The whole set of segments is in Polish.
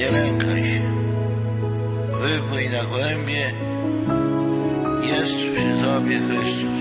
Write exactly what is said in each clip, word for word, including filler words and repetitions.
Nie lękaj się. Wypłyń na głębie. Jest przy tobie Chrystus.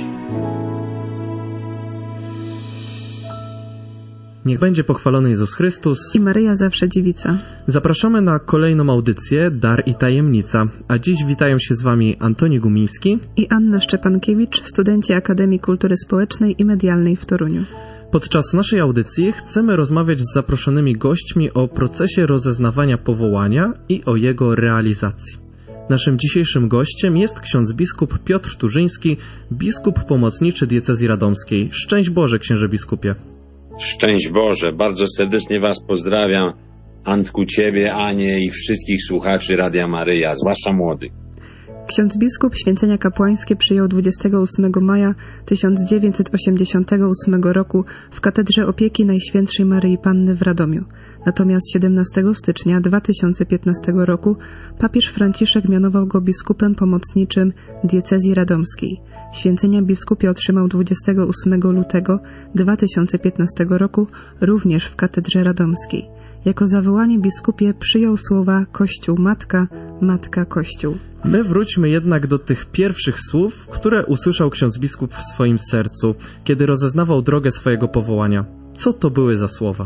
Niech będzie pochwalony Jezus Chrystus i Maryja zawsze dziewica. Zapraszamy na kolejną audycję Dar i Tajemnica, a dziś witają się z Wami Antoni Gumiński i Anna Szczepankiewicz, studenci Akademii Kultury Społecznej i Medialnej w Toruniu. Podczas naszej audycji chcemy rozmawiać z zaproszonymi gośćmi o procesie rozeznawania powołania i o jego realizacji. Naszym dzisiejszym gościem jest ksiądz biskup Piotr Turzyński, biskup pomocniczy diecezji radomskiej. Szczęść Boże, księże biskupie. Szczęść Boże, bardzo serdecznie Was pozdrawiam, Antku, Ciebie, Anię i wszystkich słuchaczy Radia Maryja, zwłaszcza młodych. Ksiądz biskup święcenia kapłańskie przyjął dwudziestego ósmego maja tysiąc dziewięćset osiemdziesiątego ósmego roku w Katedrze Opieki Najświętszej Maryi Panny w Radomiu. Natomiast siedemnastego stycznia dwa tysiące piętnastego roku papież Franciszek mianował go biskupem pomocniczym diecezji radomskiej. Święcenia biskupie otrzymał dwudziestego ósmego lutego dwa tysiące piętnastego roku również w Katedrze Radomskiej. Jako zawołanie biskupie przyjął słowa Kościół Matka, Matka Kościół. My wróćmy jednak do tych pierwszych słów, które usłyszał ksiądz biskup w swoim sercu, kiedy rozeznawał drogę swojego powołania. Co to były za słowa?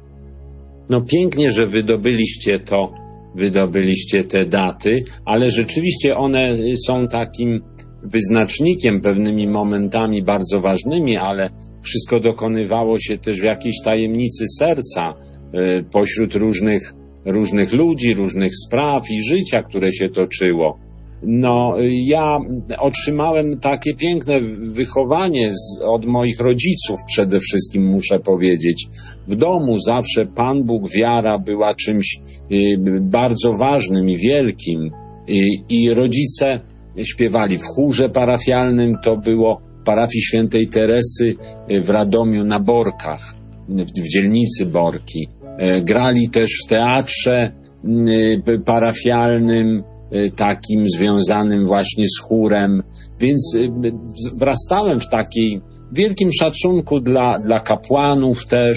No pięknie, że wydobyliście to, wydobyliście te daty, ale rzeczywiście one są takim wyznacznikiem, pewnymi momentami bardzo ważnymi, ale wszystko dokonywało się też w jakiejś tajemnicy serca, y, pośród różnych, różnych ludzi, różnych spraw i życia, które się toczyło. No, ja otrzymałem takie piękne wychowanie z, od moich rodziców, przede wszystkim muszę powiedzieć. W domu zawsze Pan Bóg, wiara była czymś y, bardzo ważnym i wielkim. Y, I rodzice śpiewali w chórze parafialnym, to było w parafii świętej Teresy w Radomiu na Borkach, w dzielnicy Borki. Grali też w teatrze parafialnym, takim związanym właśnie z chórem, więc wrastałem w takiej wielkim szacunku dla, dla kapłanów też.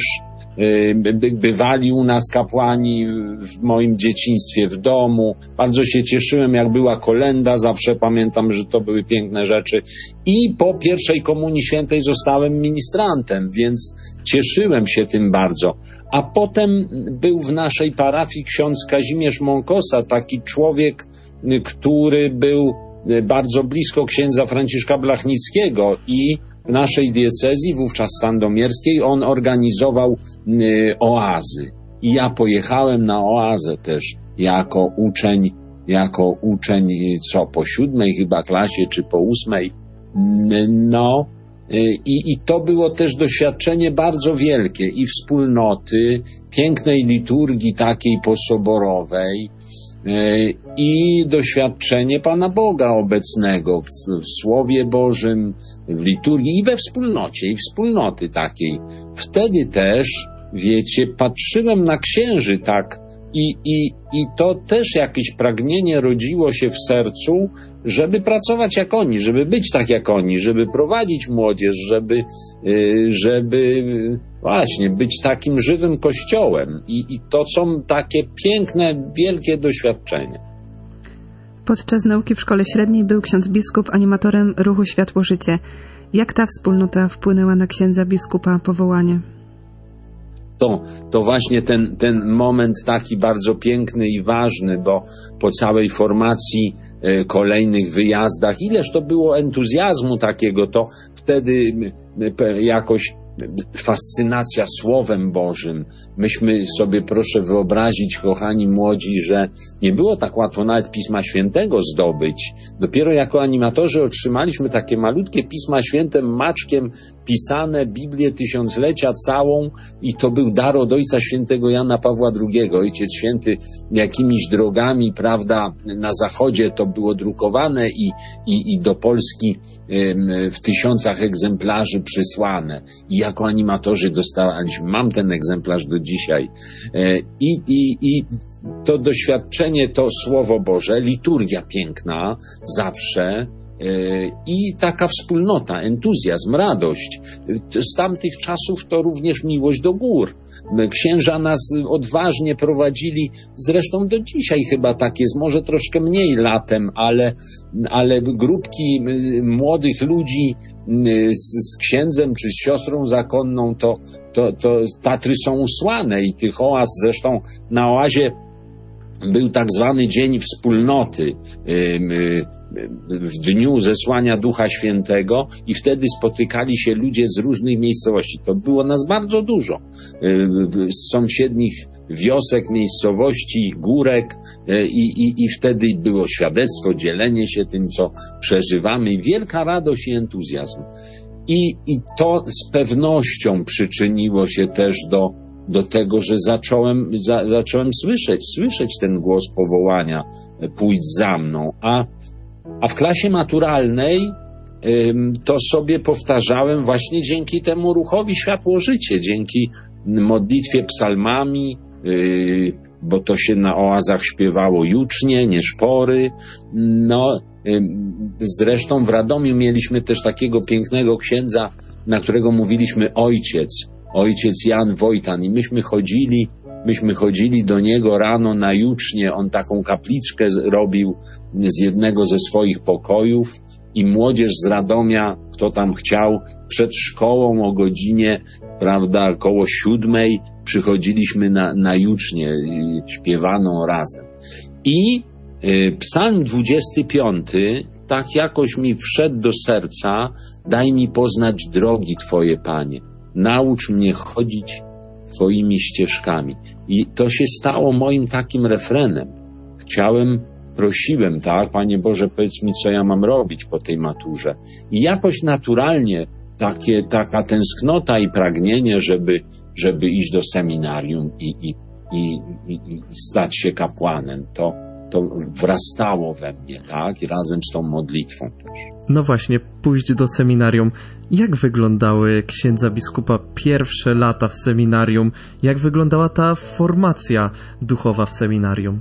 Bywali u nas kapłani w moim dzieciństwie w domu. Bardzo się cieszyłem, jak była kolenda, zawsze pamiętam, że to były piękne rzeczy. I po pierwszej komunii świętej zostałem ministrantem, więc cieszyłem się tym bardzo. A potem był w naszej parafii ksiądz Kazimierz Mąkosa, taki człowiek, który był bardzo blisko księdza Franciszka Blachnickiego i w naszej diecezji, wówczas sandomierskiej, on organizował y, oazy. I ja pojechałem na oazę też jako uczeń, jako uczeń, co, po siódmej chyba klasie, czy po ósmej. No, y, i to było też doświadczenie bardzo wielkie i wspólnoty, pięknej liturgii takiej posoborowej, i doświadczenie Pana Boga obecnego w, w Słowie Bożym, w liturgii i we wspólnocie, i wspólnoty takiej. Wtedy też, wiecie, patrzyłem na księży tak i, i, i to też jakieś pragnienie rodziło się w sercu, żeby pracować jak oni, żeby być tak jak oni, żeby prowadzić młodzież, żeby, żeby właśnie być takim żywym kościołem. I, i to są takie piękne, wielkie doświadczenia. Podczas nauki w szkole średniej był ksiądz biskup animatorem ruchu Światło Życie. Jak ta wspólnota wpłynęła na księdza biskupa powołanie? To, to właśnie ten, ten moment taki bardzo piękny i ważny, bo po całej formacji, e, kolejnych wyjazdach, ileż to było entuzjazmu takiego, to wtedy e, jakoś fascynacja Słowem Bożym. Myśmy sobie, proszę wyobrazić, kochani młodzi, że nie było tak łatwo nawet Pisma Świętego zdobyć. Dopiero jako animatorzy otrzymaliśmy takie malutkie Pisma Święte maczkiem pisane, Biblię Tysiąclecia całą, i to był dar od Ojca Świętego Jana Pawła drugiego. Ojciec Święty jakimiś drogami, prawda, na zachodzie to było drukowane i, i, i do Polski ym, w tysiącach egzemplarzy przysłane. I jako animatorzy dostaliśmy, mam ten egzemplarz do dzisiaj. Yy, i, i, I to doświadczenie, to Słowo Boże, liturgia piękna zawsze, i taka wspólnota, entuzjazm, radość. Z tamtych czasów to również miłość do gór. Księża nas odważnie prowadzili, zresztą do dzisiaj chyba tak jest, może troszkę mniej latem, ale, ale grupki młodych ludzi z, z księdzem czy z siostrą zakonną, to, to, to Tatry są usłane i tych oaz, zresztą na oazie był tak zwany Dzień Wspólnoty w dniu zesłania Ducha Świętego i wtedy spotykali się ludzie z różnych miejscowości. To było nas bardzo dużo. Z sąsiednich wiosek, miejscowości, górek i, i, i wtedy było świadectwo, dzielenie się tym, co przeżywamy. Wielka radość i entuzjazm. I, i to z pewnością przyczyniło się też do do tego, że zacząłem, za, zacząłem słyszeć, słyszeć ten głos powołania, pójdź za mną, a, a w klasie maturalnej ym, to sobie powtarzałem właśnie dzięki temu ruchowi Światło-Życie, dzięki modlitwie psalmami, yy, bo to się na oazach śpiewało jucznie, nie szpory, no, yy, zresztą w Radomiu mieliśmy też takiego pięknego księdza, na którego mówiliśmy ojciec, ojciec Jan Wojtan i myśmy chodzili, myśmy chodzili do niego rano na jucznie, on taką kapliczkę robił z jednego ze swoich pokojów i młodzież z Radomia, kto tam chciał, przed szkołą o godzinie, prawda, koło siódmej przychodziliśmy na, na jucznie, śpiewaną razem. I y, psalm dwudziesty piąty tak jakoś mi wszedł do serca, daj mi poznać drogi Twoje, Panie. Naucz mnie chodzić Twoimi ścieżkami. I to się stało moim takim refrenem. Chciałem, prosiłem, tak, Panie Boże, powiedz mi, co ja mam robić po tej maturze. I jakoś naturalnie takie, taka tęsknota i pragnienie, żeby, żeby iść do seminarium i, i, i, i, i stać się kapłanem, to, to wrastało we mnie, tak, i razem z tą modlitwą też. No właśnie, pójść do seminarium. Jak wyglądały księdza biskupa pierwsze lata w seminarium? Jak wyglądała ta formacja duchowa w seminarium?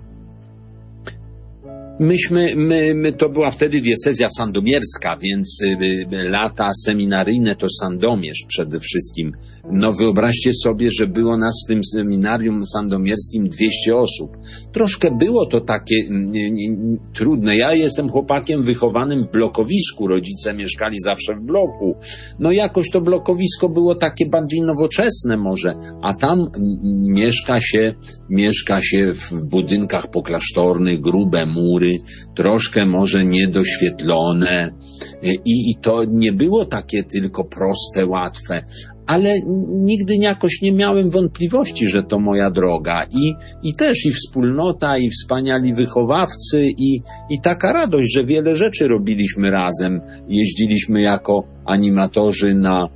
Myśmy, my, my, to była wtedy diecezja sandomierska, więc y, y, lata seminaryjne to Sandomierz przede wszystkim. No wyobraźcie sobie, że było nas w tym seminarium sandomierskim dwieście osób. Troszkę było to takie y, y, trudne. Ja jestem chłopakiem wychowanym w blokowisku, rodzice mieszkali zawsze w bloku. No jakoś to blokowisko było takie bardziej nowoczesne może, a tam y, mieszka się, mieszka się w budynkach poklasztornych, grube mury, troszkę może niedoświetlone i, i to nie było takie tylko proste, łatwe, ale nigdy jakoś nie miałem wątpliwości, że to moja droga i, i też i wspólnota, i wspaniali wychowawcy i, i taka radość, że wiele rzeczy robiliśmy razem. Jeździliśmy jako animatorzy na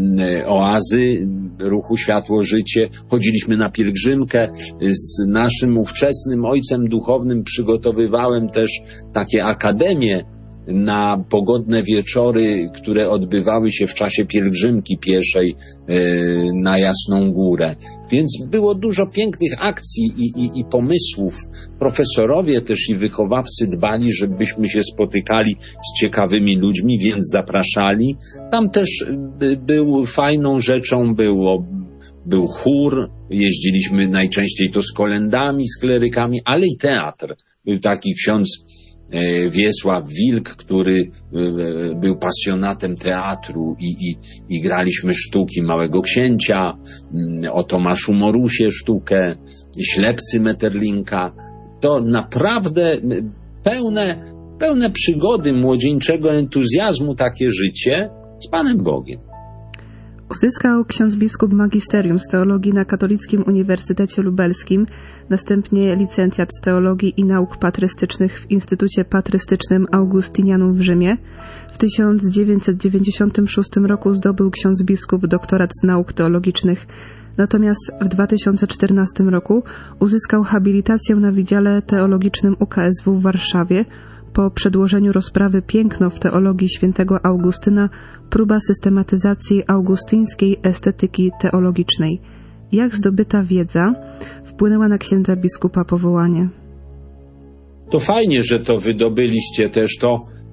oazy ruchu Światło-Życie, chodziliśmy na pielgrzymkę. Z naszym ówczesnym ojcem duchownym przygotowywałem też takie akademie na pogodne wieczory, które odbywały się w czasie pielgrzymki pieszej yy, na Jasną Górę. Więc było dużo pięknych akcji i, i, i pomysłów. Profesorowie też i wychowawcy dbali, żebyśmy się spotykali z ciekawymi ludźmi, więc zapraszali. Tam też by, był fajną rzeczą było był chór, jeździliśmy najczęściej to z kolędami, z klerykami, ale i teatr. Był taki ksiądz Wiesław Wilk, który był pasjonatem teatru i, i, i graliśmy sztuki Małego Księcia, o Tomaszu Morusie sztukę, Ślepcy Metterlinka. To naprawdę pełne, pełne przygody młodzieńczego entuzjazmu takie życie z Panem Bogiem. Uzyskał ksiądz biskup magisterium z teologii na Katolickim Uniwersytecie Lubelskim, następnie licencjat z teologii i nauk patrystycznych w Instytucie Patrystycznym Augustinianum w Rzymie. W tysiąc dziewięćset dziewięćdziesiątym szóstym roku zdobył ksiądz biskup doktorat z nauk teologicznych, natomiast w dwa tysiące czternastym roku uzyskał habilitację na Wydziale Teologicznym U K S W w Warszawie. Po przedłożeniu rozprawy Piękno w teologii świętego Augustyna, próba systematyzacji augustyńskiej estetyki teologicznej. Jak zdobyta wiedza wpłynęła na księdza biskupa powołanie? To fajnie, że to wydobyliście też to.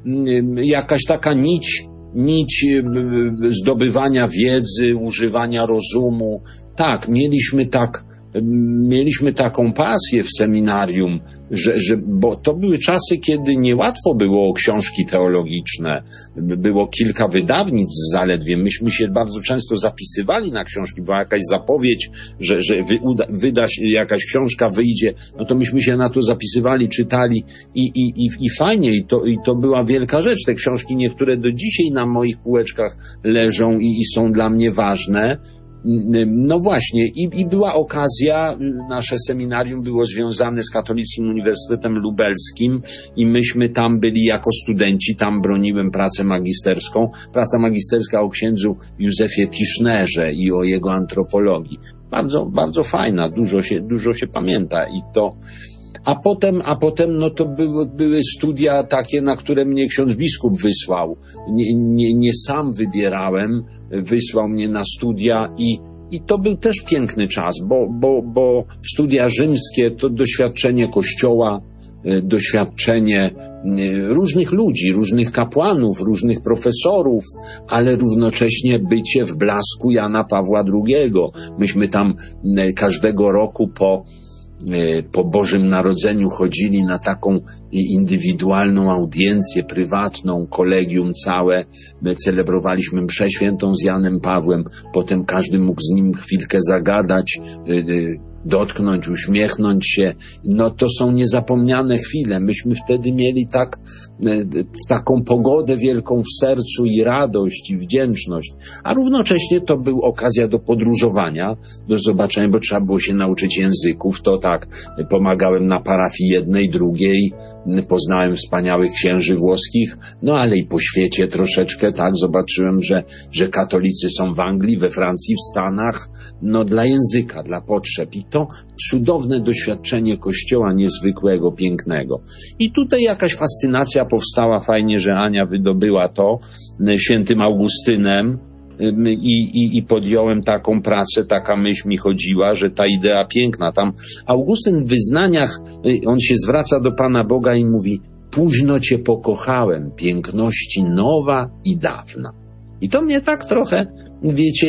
jakaś taka nić, nić zdobywania wiedzy, używania rozumu. Tak, mieliśmy tak, mieliśmy taką pasję w seminarium, że, że, bo to były czasy, kiedy niełatwo było o książki teologiczne. Było kilka wydawnictw zaledwie. Myśmy się bardzo często zapisywali na książki. Była jakaś zapowiedź, że, że wy, uda, wyda się, jakaś książka wyjdzie, no to myśmy się na to zapisywali, czytali i, i, i, i fajnie. I to, I to była wielka rzecz. Te książki niektóre do dzisiaj na moich półeczkach leżą i, i są dla mnie ważne. No właśnie, i, i była okazja, nasze seminarium było związane z Katolickim Uniwersytetem Lubelskim i myśmy tam byli jako studenci, tam broniłem pracę magisterską, praca magisterska o księdzu Józefie Tischnerze i o jego antropologii. Bardzo, bardzo fajna, dużo się, dużo się pamięta i to... A potem, a potem, no to były, były studia takie, na które mnie ksiądz biskup wysłał. Nie, nie, nie sam wybierałem, wysłał mnie na studia i, i to był też piękny czas, bo, bo, bo studia rzymskie to doświadczenie Kościoła, doświadczenie różnych ludzi, różnych kapłanów, różnych profesorów, ale równocześnie bycie w blasku Jana Pawła drugiego. Myśmy tam każdego roku po po Bożym Narodzeniu chodzili na taką indywidualną audiencję prywatną, kolegium całe. My celebrowaliśmy mszę świętą z Janem Pawłem, potem każdy mógł z nim chwilkę zagadać, dotknąć, uśmiechnąć się. No to są niezapomniane chwile. Myśmy wtedy mieli tak, taką pogodę wielką w sercu i radość i wdzięczność. A równocześnie to była okazja do podróżowania, do zobaczenia, bo trzeba było się nauczyć języków. To tak, pomagałem na parafii jednej, drugiej, poznałem wspaniałych księży włoskich, no ale i po świecie troszeczkę, tak, zobaczyłem, że, że katolicy są w Anglii, we Francji, w Stanach, no dla języka, dla potrzeb. I to cudowne doświadczenie Kościoła niezwykłego, pięknego. I tutaj jakaś fascynacja powstała, fajnie, że Ania wydobyła to świętym Augustynem i, i, i podjąłem taką pracę, taka myśl mi chodziła, że ta idea piękna. Tam Augustyn w wyznaniach, on się zwraca do Pana Boga i mówi: późno Cię pokochałem, piękności nowa i dawna. I to mnie tak trochę, wiecie,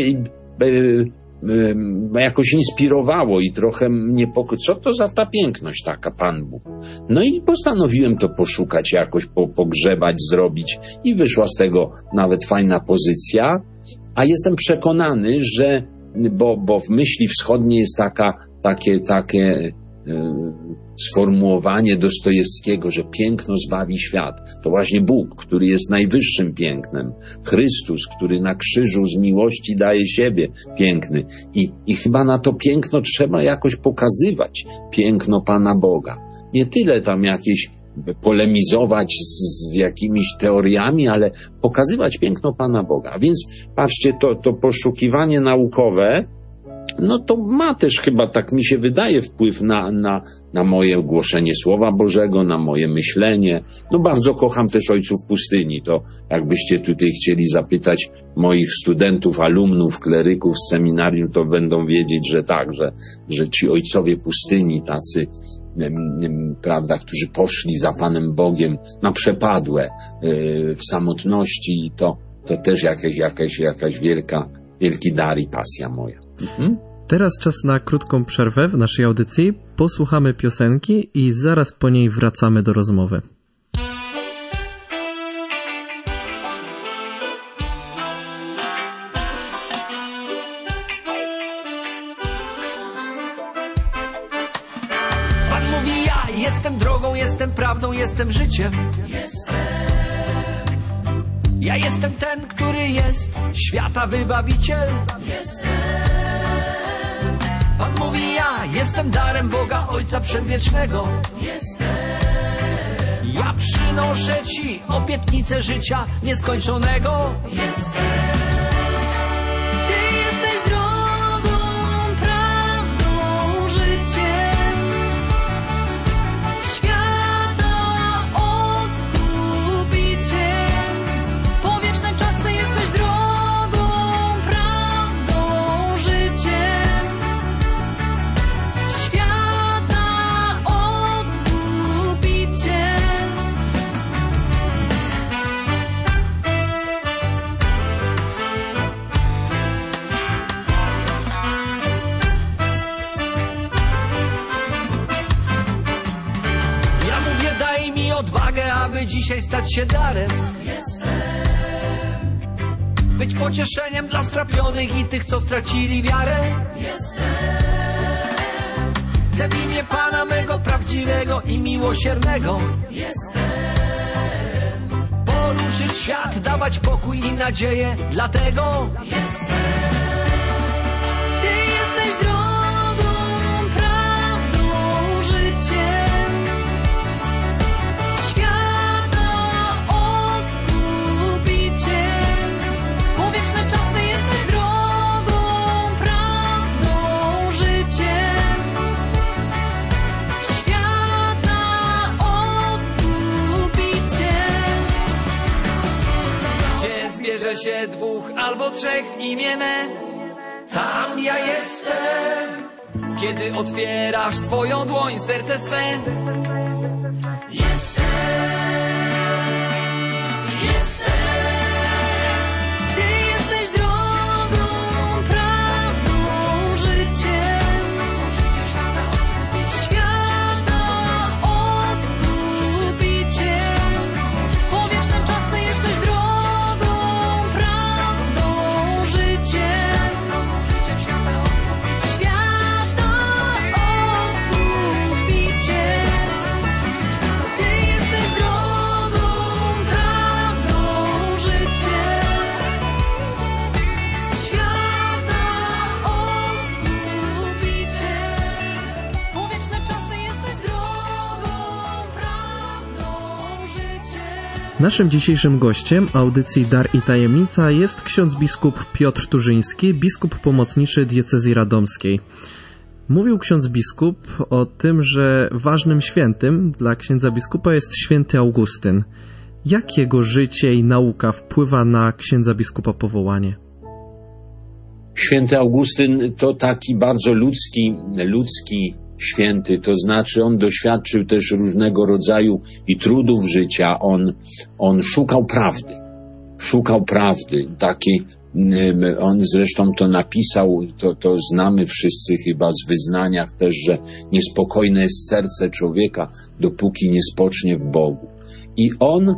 jakoś inspirowało i trochę mnie poko... Co to za ta piękność taka, Pan Bóg? No i postanowiłem to poszukać jakoś, po, pogrzebać, zrobić i wyszła z tego nawet fajna pozycja, a jestem przekonany, że, bo, bo w myśli wschodniej jest taka, takie, takie e, sformułowanie Dostojewskiego, że piękno zbawi świat. To właśnie Bóg, który jest najwyższym pięknem. Chrystus, który na krzyżu z miłości daje siebie, piękny. I, i chyba na to piękno trzeba jakoś pokazywać. Piękno Pana Boga. Nie tyle tam jakieś polemizować z, z jakimiś teoriami, ale pokazywać piękno Pana Boga. Więc patrzcie, to, to poszukiwanie naukowe, no to ma też chyba, tak mi się wydaje, wpływ na, na, na moje głoszenie Słowa Bożego, na moje myślenie. No bardzo kocham też ojców pustyni. To jakbyście tutaj chcieli zapytać moich studentów, alumnów, kleryków z seminarium, to będą wiedzieć, że tak, że, że ci ojcowie pustyni, tacy, prawda, którzy poszli za Panem Bogiem na przepadłe, w samotności, to, to też jakaś, jakaś, jakaś wielka, wielki dar i pasja moja. Mhm. Teraz czas na krótką przerwę w naszej audycji. Posłuchamy piosenki i zaraz po niej wracamy do rozmowy. Pan mówi: ja jestem drogą, jestem prawdą, jestem życiem. Jestem. Ja jestem ten, który jest świata wybawiciel. Jestem. Pan mówi: ja jestem darem Boga Ojca Przedwiecznego. Jestem. Ja przynoszę Ci obietnicę życia nieskończonego. Jestem. Ty jesteś drogą, prawdą, życiem. aby dzisiaj stać się darem. Być pocieszeniem dla strapionych i tych, co stracili wiarę. Chcę w imię Pana mego prawdziwego i miłosiernego poruszyć świat, dawać pokój i nadzieję. Dlatego Ty jesteś drogą, prawdą, życiem świata, odkupiciel. Po wieczne czasy jesteś drogą, prawdą, życiem świata, odkupiciel. gdzie zbierze się dwóch albo trzech w imię me, tam ja jestem. Kiedy otwierasz swoją dłoń, serce swe, jestem, jestem. Ty jesteś drogą, prawdą, życiem świata, odkupiciel. Po wieczne czasy jesteś drogą, prawdą, życiem świata, odkupiciel. Ty jesteś drogą, prawdą, życiem świata, odkupiciel. Po wieczne czasy jesteś drogą, prawdą, życiem. Naszym dzisiejszym gościem audycji Dar i Tajemnica jest ksiądz biskup Piotr Turzyński, biskup pomocniczy diecezji radomskiej. Mówił ksiądz biskup o tym, że ważnym świętym dla księdza biskupa jest święty Augustyn. Jak jego życie i nauka wpływa na księdza biskupa powołanie? Święty Augustyn to taki bardzo ludzki, ludzki święty, to znaczy on doświadczył też różnego rodzaju i trudów życia, on, on szukał prawdy, szukał prawdy, takiej, on zresztą to napisał, to, to znamy wszyscy chyba z wyznaniach też, że niespokojne jest serce człowieka, dopóki nie spocznie w Bogu. I on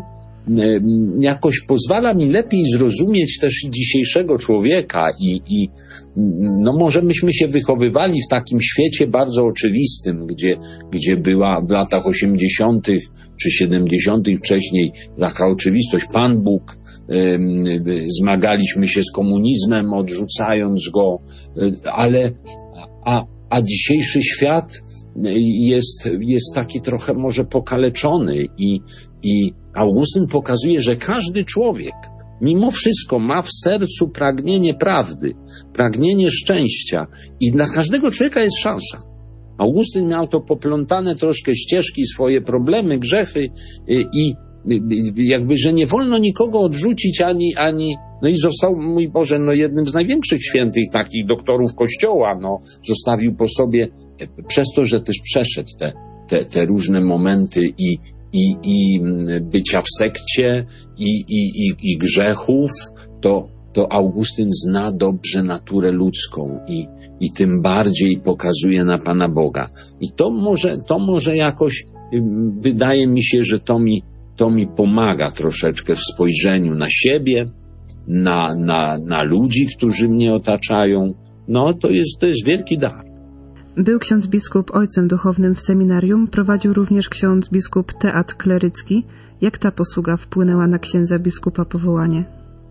jakoś pozwala mi lepiej zrozumieć też i dzisiejszego człowieka i, i no może myśmy się wychowywali w takim świecie bardzo oczywistym, gdzie, gdzie była w latach osiemdziesiątych czy siedemdziesiątych wcześniej taka oczywistość, Pan Bóg, zmagaliśmy się z komunizmem, odrzucając go, ale a, a dzisiejszy świat jest, jest taki trochę może pokaleczony i, i Augustyn pokazuje, że każdy człowiek mimo wszystko ma w sercu pragnienie prawdy, pragnienie szczęścia i dla każdego człowieka jest szansa. Augustyn miał to poplątane troszkę ścieżki, swoje problemy, grzechy i jakby, że nie wolno nikogo odrzucić ani, ani, no i został, mój Boże, no jednym z największych świętych takich doktorów Kościoła, no, zostawił po sobie, przez to, że też przeszedł te, te, te różne momenty i, i, i bycia w sekcie i, i, i, i grzechów, to, to Augustyn zna dobrze naturę ludzką i, i tym bardziej pokazuje na Pana Boga. I to może, to może jakoś, wydaje mi się, że to mi To mi pomaga troszeczkę w spojrzeniu na siebie, na, na, na ludzi, którzy mnie otaczają. No, to jest, to jest wielki dar. Był ksiądz biskup ojcem duchownym w seminarium, prowadził również ksiądz biskup teatr klerycki. Jak ta posługa wpłynęła na księdza biskupa powołanie?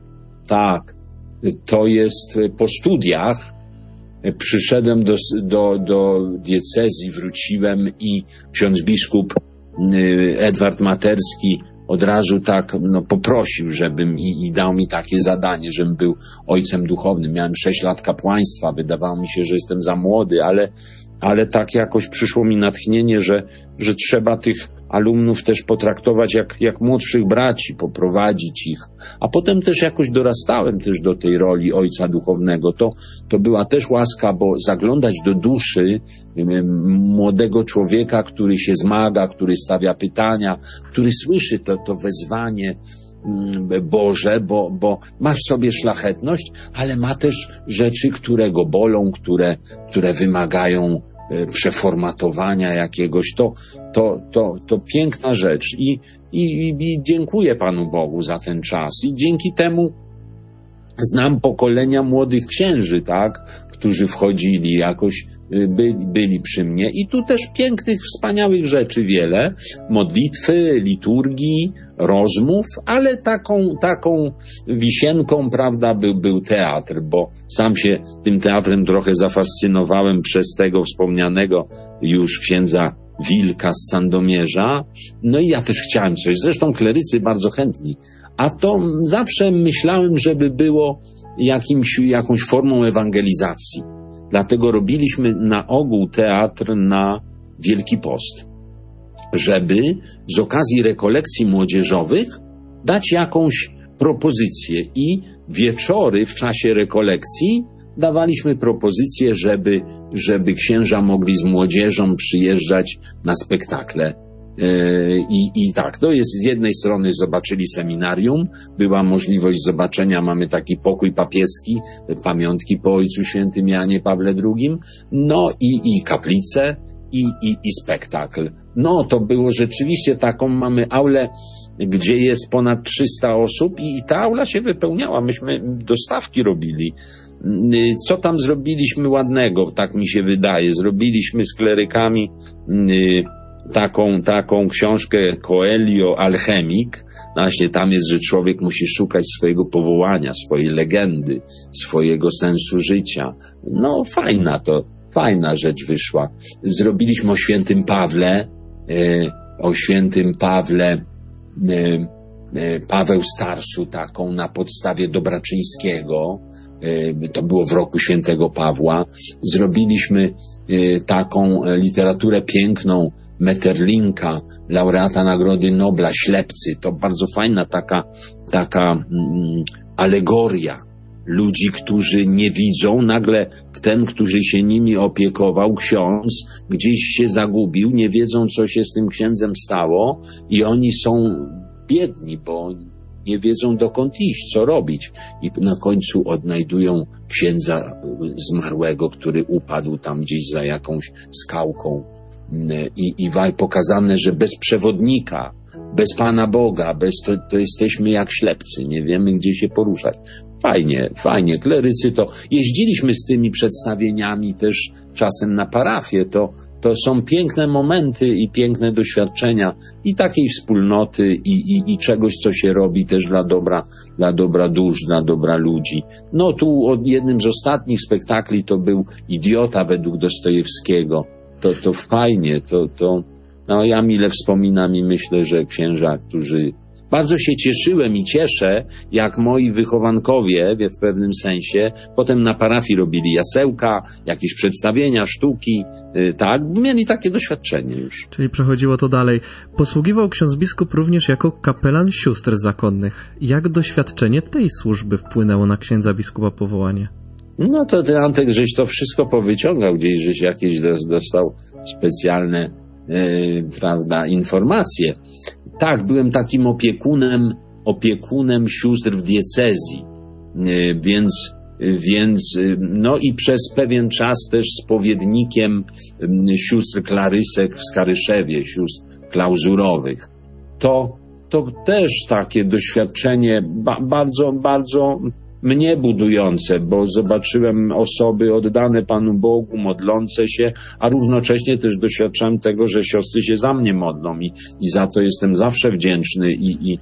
Tak, to jest po studiach. Przyszedłem do, do, do diecezji, wróciłem i ksiądz biskup Edward Materski od razu tak no, poprosił, żebym i, i dał mi takie zadanie, żebym był ojcem duchownym. Miałem sześć lat kapłaństwa, wydawało mi się, że jestem za młody, ale, ale tak jakoś przyszło mi natchnienie, że, że trzeba tych alumnów też potraktować jak, jak młodszych braci, poprowadzić ich. A potem też jakoś dorastałem też do tej roli ojca duchownego. To, to była też łaska, bo zaglądać do duszy młodego człowieka, który się zmaga, który stawia pytania, który słyszy to, to wezwanie Boże, bo, bo ma w sobie szlachetność, ale ma też rzeczy, które go bolą, które, które wymagają przeformatowania jakiegoś, to, to, to, to piękna rzecz i, i, i dziękuję Panu Bogu za ten czas i dzięki temu znam pokolenia młodych księży, tak, którzy wchodzili jakoś, byli, byli przy mnie i tu też pięknych, wspaniałych rzeczy wiele, modlitwy, liturgii, rozmów, ale taką, taką wisienką, prawda, był, był teatr, bo sam się tym teatrem trochę zafascynowałem przez tego wspomnianego już księdza Wilka z Sandomierza, no i ja też chciałem coś, zresztą klerycy bardzo chętni, a to zawsze myślałem, żeby było jakimś, jakąś formą ewangelizacji. Dlatego robiliśmy na ogół teatr na Wielki Post, żeby z okazji rekolekcji młodzieżowych dać jakąś propozycję i wieczory w czasie rekolekcji dawaliśmy propozycję, żeby, żeby księża mogli z młodzieżą przyjeżdżać na spektakle. I, I tak, to jest z jednej strony zobaczyli seminarium, była możliwość zobaczenia, mamy taki pokój papieski, pamiątki po Ojcu Świętym Janie Pawle drugim, no i, i kaplicę i, i, i spektakl. No to było rzeczywiście taką, mamy aulę, gdzie jest ponad trzysta osób i, i ta aula się wypełniała, myśmy dostawki robili. Co tam zrobiliśmy ładnego, tak mi się wydaje, zrobiliśmy z klerykami yy, taką, taką książkę Coelho, Alchemik. Właśnie tam jest, że człowiek musi szukać swojego powołania, swojej legendy, swojego sensu życia. No fajna to, fajna rzecz wyszła. Zrobiliśmy o świętym Pawle, e, o świętym Pawle, e, e, Paweł Starsu, taką na podstawie Dobraczyńskiego. E, to było w roku świętego Pawła. Zrobiliśmy e, taką literaturę piękną, Metterlinka, laureata Nagrody Nobla, Ślepcy. To bardzo fajna taka, taka mm, alegoria ludzi, którzy nie widzą. Nagle ten, który się nimi opiekował, ksiądz, gdzieś się zagubił, nie wiedzą, co się z tym księdzem stało i oni są biedni, bo nie wiedzą, dokąd iść, co robić. I na końcu odnajdują księdza zmarłego, który upadł tam gdzieś za jakąś skałką. I, i pokazane, że bez przewodnika, bez Pana Boga, bez to, to jesteśmy jak ślepcy, nie wiemy, gdzie się poruszać. Fajnie, fajnie. Klerycy to, jeździliśmy z tymi przedstawieniami też czasem na parafię, to, to są piękne momenty i piękne doświadczenia i takiej wspólnoty i, i, i czegoś, co się robi też dla dobra, dla dobra dusz, dla dobra ludzi. No tu od jednym z ostatnich spektakli to był Idiota według Dostojewskiego. To, to fajnie, to, to, no ja mile wspominam i myślę, że księża, którzy, bardzo się cieszyłem i cieszę, jak moi wychowankowie, w pewnym sensie, potem na parafii robili jasełka, jakieś przedstawienia, sztuki, yy, tak, mieli takie doświadczenie już. Czyli przechodziło to dalej. Posługiwał ksiądz biskup również jako kapelan sióstr zakonnych. Jak doświadczenie tej służby wpłynęło na księdza biskupa powołanie? No to ty, Antek, żeś to wszystko powyciągał gdzieś, żeś jakieś dostał specjalne, yy, prawda, informacje. Tak, byłem takim opiekunem, opiekunem sióstr w diecezji, yy, więc, yy, więc, yy, no i przez pewien czas też spowiednikiem yy, sióstr klarysek w Skaryszewie, sióstr klauzurowych. To, to też takie doświadczenie ba- bardzo, bardzo mnie budujące, bo zobaczyłem osoby oddane Panu Bogu, modlące się, a równocześnie też doświadczałem tego, że siostry się za mnie modlą i, i za to jestem zawsze wdzięczny i, i,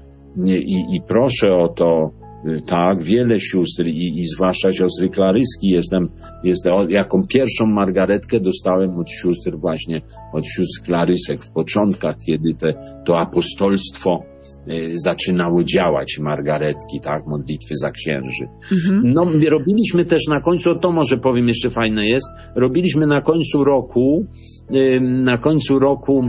i, i proszę o to, tak, wiele sióstr i, i zwłaszcza siostry klaryski. Jestem, jestem, jaką pierwszą margaretkę dostałem od sióstr właśnie, od sióstr klarysek w początkach, kiedy te, to apostolstwo zaczynało działać, margaretki, tak, modlitwy za księży. Mhm. No, robiliśmy też na końcu, to może powiem jeszcze fajne jest, robiliśmy na końcu roku, na końcu roku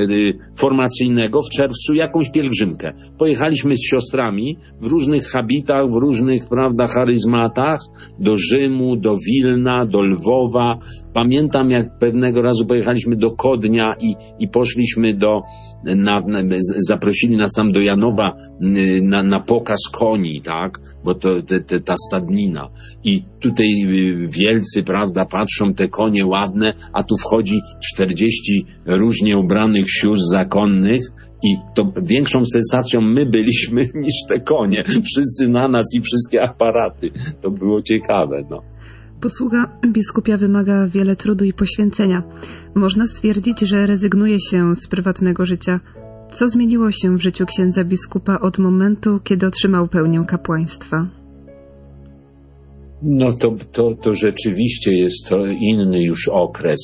formacyjnego w czerwcu jakąś pielgrzymkę. Pojechaliśmy z siostrami w różnych habitach, w różnych, prawda, charyzmatach, do Rzymu, do Wilna, do Lwowa. Pamiętam, jak pewnego razu pojechaliśmy do Kodnia i, i poszliśmy do, na, na, zaprosili nas tam do do Janowa y, na, na pokaz koni, tak, bo to te, te, ta stadnina. I tutaj y, wielcy, prawda, patrzą, te konie ładne, a tu wchodzi czterdzieści różnie ubranych sióstr zakonnych i to większą sensacją my byliśmy niż te konie. Wszyscy na nas i wszystkie aparaty. To było ciekawe, no. Posługa biskupia wymaga wiele trudu i poświęcenia. Można stwierdzić, że rezygnuje się z prywatnego życia. Co zmieniło się w życiu księdza biskupa od momentu, kiedy otrzymał pełnię kapłaństwa? No to, to, to rzeczywiście jest to inny już okres.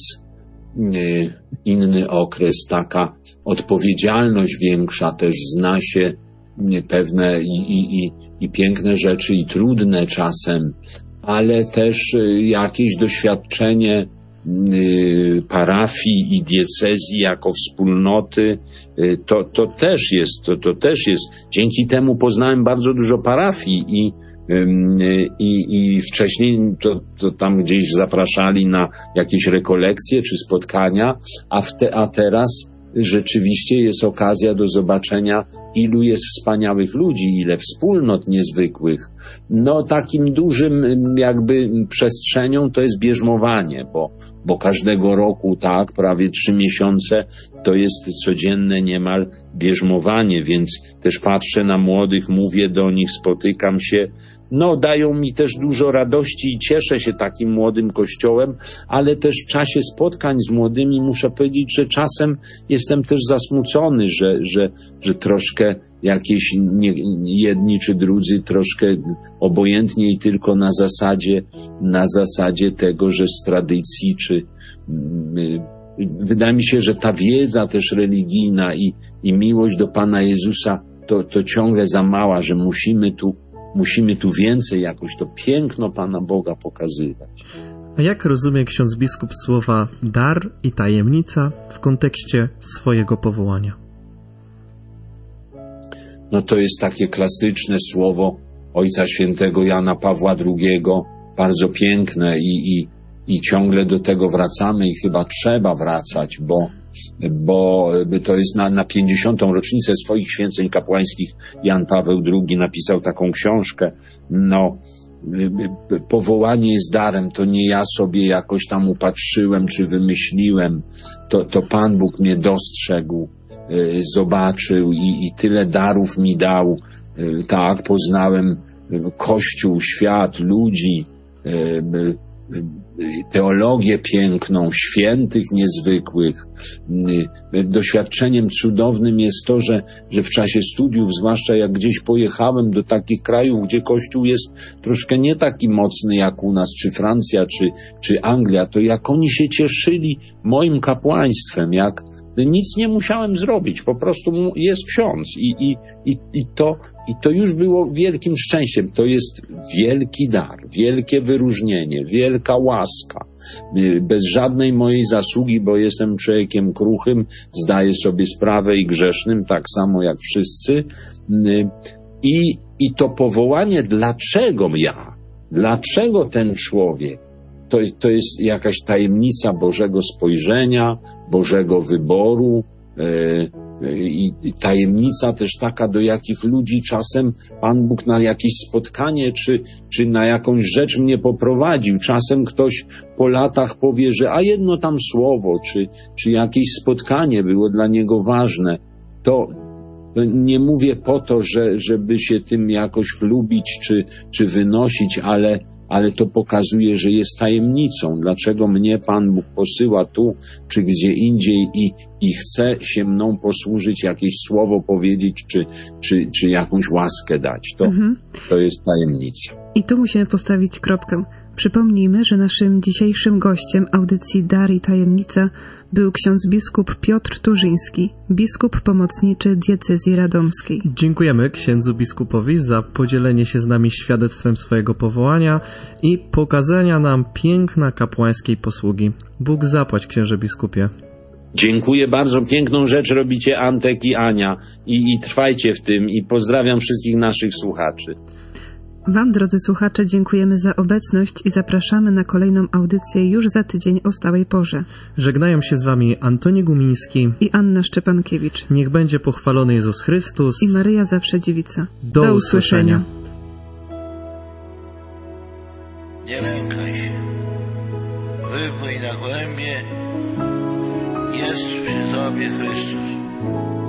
Inny okres, taka odpowiedzialność większa, też zna się pewne i, i, i, i piękne rzeczy, i trudne czasem, ale też jakieś doświadczenie parafii i diecezji jako wspólnoty, to, to też jest, to, to też jest. Dzięki temu poznałem bardzo dużo parafii i, i, i wcześniej to, to tam gdzieś zapraszali na jakieś rekolekcje czy spotkania, a, w te, a teraz rzeczywiście jest okazja do zobaczenia, ilu jest wspaniałych ludzi, ile wspólnot niezwykłych. No takim dużym jakby przestrzenią to jest bierzmowanie, bo, bo każdego roku, tak, prawie trzy miesiące to jest codzienne niemal bierzmowanie, więc też patrzę na młodych, mówię do nich, spotykam się. No, dają mi też dużo radości i cieszę się takim młodym kościołem, ale też w czasie spotkań z młodymi muszę powiedzieć, że czasem jestem też zasmucony, że, że, że troszkę jakieś nie, jedni czy drudzy troszkę obojętnie i tylko na zasadzie, na zasadzie tego, że z tradycji czy wydaje mi się, że ta wiedza też religijna i, i miłość do Pana Jezusa to, to ciągle za mała, że musimy tu Musimy tu więcej jakoś to piękno Pana Boga pokazywać. A jak rozumie ksiądz biskup słowa dar i tajemnica w kontekście swojego powołania? No to jest takie klasyczne słowo Ojca Świętego Jana Pawła drugiego, bardzo piękne i, i, i ciągle do tego wracamy i chyba trzeba wracać, bo bo to jest na, na pięćdziesiątą rocznicę swoich święceń kapłańskich Jan Paweł drugi napisał taką książkę. No, powołanie jest darem, to nie ja sobie jakoś tam upatrzyłem czy wymyśliłem, to, to Pan Bóg mnie dostrzegł, zobaczył i, i tyle darów mi dał. Tak, poznałem Kościół, świat, ludzi, teologię piękną, świętych niezwykłych. Doświadczeniem cudownym jest to, że, że w czasie studiów, zwłaszcza jak gdzieś pojechałem do takich krajów, gdzie Kościół jest troszkę nie taki mocny jak u nas, czy Francja, czy, czy Anglia, to jak oni się cieszyli moim kapłaństwem, jak nic nie musiałem zrobić, po prostu jest ksiądz i, i, i, i, to, i to już było wielkim szczęściem. To jest wielki dar, wielkie wyróżnienie, wielka łaska. Bez żadnej mojej zasługi, bo jestem człowiekiem kruchym, zdaję sobie sprawę i grzesznym, tak samo jak wszyscy. I, i to powołanie, dlaczego ja, dlaczego ten człowiek, To, to jest jakaś tajemnica Bożego spojrzenia, Bożego wyboru yy, i, i tajemnica też taka, do jakich ludzi czasem Pan Bóg na jakieś spotkanie czy, czy na jakąś rzecz mnie poprowadził. Czasem ktoś po latach powie, że a jedno tam słowo, czy, czy jakieś spotkanie było dla niego ważne. To, to nie mówię po to, że, żeby się tym jakoś chlubić czy, czy wynosić, ale ale to pokazuje, że jest tajemnicą, dlaczego mnie Pan Bóg posyła tu, czy gdzie indziej i, i chce się mną posłużyć, jakieś słowo powiedzieć, czy, czy, czy jakąś łaskę dać. To, mhm. to jest tajemnica. I tu musimy postawić kropkę. Przypomnijmy, że naszym dzisiejszym gościem audycji Dar i Tajemnica był ksiądz biskup Piotr Turzyński, biskup pomocniczy diecezji radomskiej. Dziękujemy księdzu biskupowi za podzielenie się z nami świadectwem swojego powołania i pokazania nam piękna kapłańskiej posługi. Bóg zapłać, księże biskupie. Dziękuję bardzo, piękną rzecz robicie Antek i Ania i, i trwajcie w tym i pozdrawiam wszystkich naszych słuchaczy. Wam, drodzy słuchacze, dziękujemy za obecność i zapraszamy na kolejną audycję już za tydzień o stałej porze. Żegnają się z wami Antoni Gumiński I Anna Szczepankiewicz. Niech będzie pochwalony Jezus Chrystus I Maryja zawsze dziewica. Do, Do usłyszenia. usłyszenia. Nie lękaj się. Wypłyń na głębie. Jest przy tobie Chrystus.